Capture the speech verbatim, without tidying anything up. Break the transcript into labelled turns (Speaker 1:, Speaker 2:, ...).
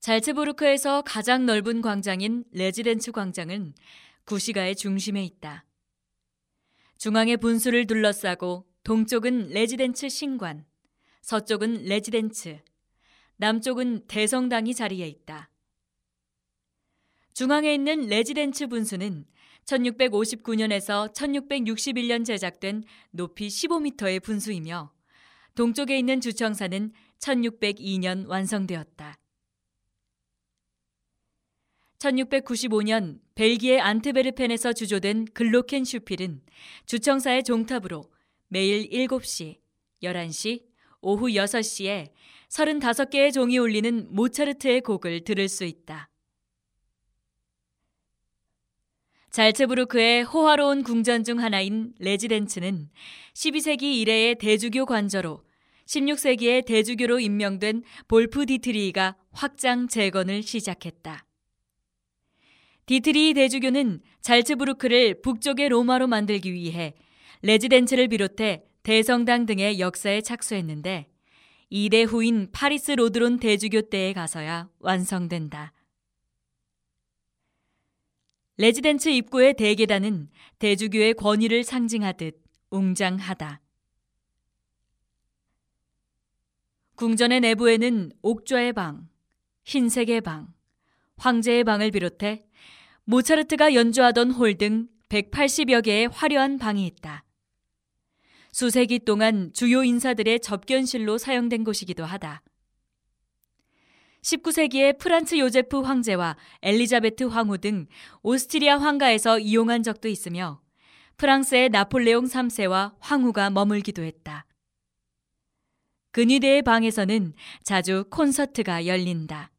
Speaker 1: 잘츠부르크에서 가장 넓은 광장인 레지덴츠 광장은 구시가의 중심에 있다. 중앙의 분수를 둘러싸고 동쪽은 레지덴츠 신관, 서쪽은 레지덴츠, 남쪽은 대성당이 자리해 있다. 중앙에 있는 레지덴츠 분수는 천육백오십구 년에서 천육백육십일 년 제작된 높이 십오 미터의 분수이며 동쪽에 있는 주청사는 천육백이 년 완성되었다. 천육백구십오 년 벨기에 안트베르펜에서 주조된 글로켄 슈필은 주청사의 종탑으로 매일 일곱 시, 열한 시, 오후 여섯 시에 서른다섯 개의 종이 울리는 모차르트의 곡을 들을 수 있다. 잘츠부르크의 호화로운 궁전 중 하나인 레지덴츠는 십이 세기 이래의 대주교 관저로 십육 세기에 대주교로 임명된 볼프 디트리히가 확장 재건을 시작했다. 디트리히 대주교는 잘츠부르크를 북쪽의 로마로 만들기 위해 레지덴츠를 비롯해 대성당 등의 역사에 착수했는데 이 대 후인 파리스 로드론 대주교 때에 가서야 완성된다. 레지덴츠 입구의 대계단은 대주교의 권위를 상징하듯 웅장하다. 궁전의 내부에는 옥좌의 방, 흰색의 방, 황제의 방을 비롯해 모차르트가 연주하던 홀 등 백팔십여 개의 화려한 방이 있다. 수세기 동안 주요 인사들의 접견실로 사용된 곳이기도 하다. 십구 세기에 프란츠 요제프 황제와 엘리자베트 황후 등 오스트리아 황가에서 이용한 적도 있으며 프랑스의 나폴레옹 삼 세와 황후가 머물기도 했다. 근위대의 방에서는 자주 콘서트가 열린다.